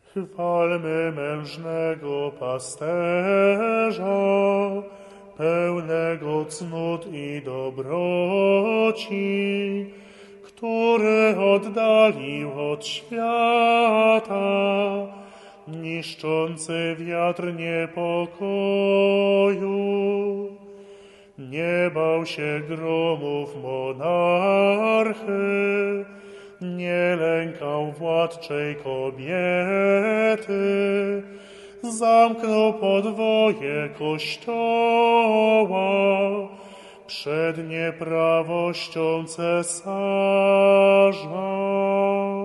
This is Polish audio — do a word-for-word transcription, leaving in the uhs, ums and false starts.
Chwalmy mężnego pasterza, pełnego cnót i dobroci, który oddalił od świata niszczący wiatr niepokoju. Nie bał się gromów monarchy, nie lękał władczej kobiety, zamknął podwoje Kościoła przed nieprawością cesarza.